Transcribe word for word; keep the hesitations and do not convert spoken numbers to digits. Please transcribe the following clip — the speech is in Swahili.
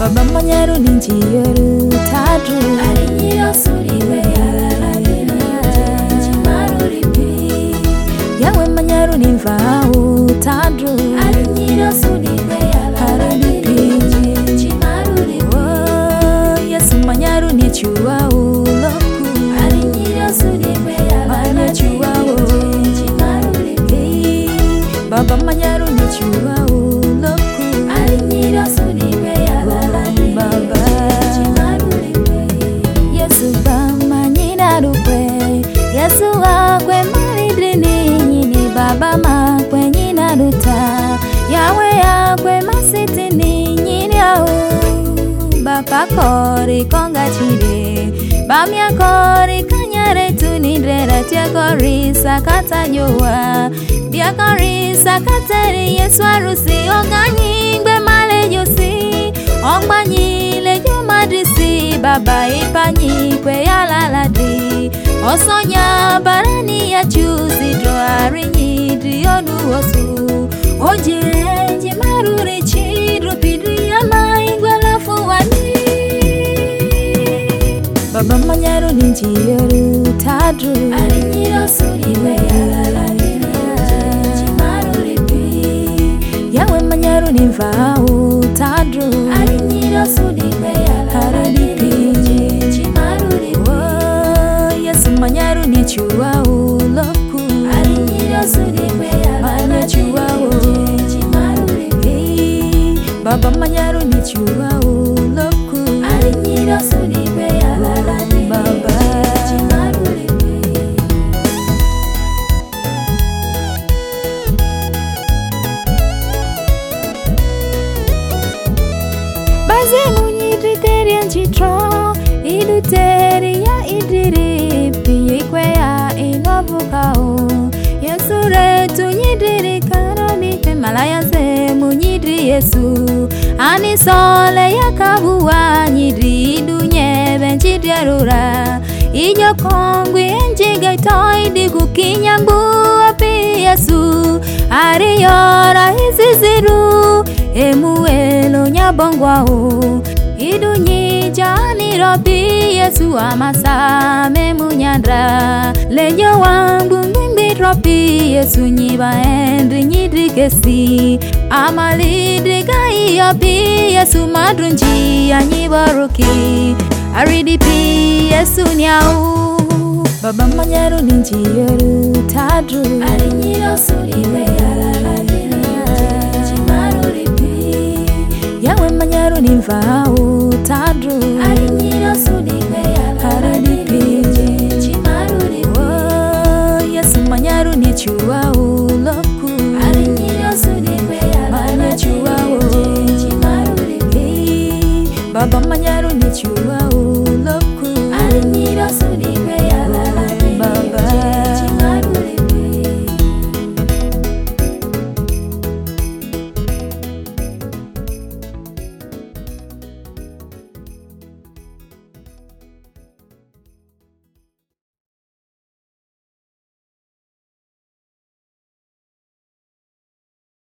Baba manyaru ninjiyoru tadru Arinyiro suriwe yalalabira Chimaruripi Yawe manyaru ninvau tadru Arinyiro suriwe yalalabira Chimaruripi Yesu manyaru nichua uloku Arinyiro suriwe yalalabira Chimaruripi Baba manyaru nichua uloku Arinyiro suriwe yalalabira Yesu bama nyina rukwe Yesu akwe maridri nyini Baba makwe nyina ruta Yawe akwe masiti nyini au Baba kori konga chide Bamia kori kanyare tunidre Ratia kori sakata joa Dia kori sakateri Yesu arusi Onganyingwe male josi Onganyile jo madrisi Baba ipanyi kwe yalaladi Osonya barani ya chuzi Droari nyidri onu osu Ojire jimaruri chidru Pidri ya maingwe lafu wani Baba manyaru ninjiyoru tadru Arinyiro suriwe yalalabira Chimaruripi Yawe manyaru ninvau tadru Arinyiro suriwe yalalabira Chimaruripi Yesu manyaru nichua uloku Arinyiro suriwe yalalabira Chimaruripi Baba manyaru nichua uloku Arinyiro suriwe yalalabira Chimaruripi Baze munyidri teri anchitro Idu teri ya idiri Piye kwe ya inobukao Yesu retu nyidiri karoni Malaya se munyidri Yesu Ani sole ya kabuwa Nyidri idu nyebe nchidrerura Ijo kongwi enjiga itoi Digu kinyangu api Yesu Ari yora hiziziru Emuelo nyabongwao Idu nyijani robi Yesu amasame munyandra Lejo wangu ngimbi robi Yesu nyiba endri nyidrikesi Amalidri kai yobi Yesu madrunji anyibaruki Aridipi Yesu nyau Baba manyaru ninjiyoru tadru Arinyiro suriwe yalalabira Chimaruripi Yawe manyaru ninvau tadru Arinyiro suriwe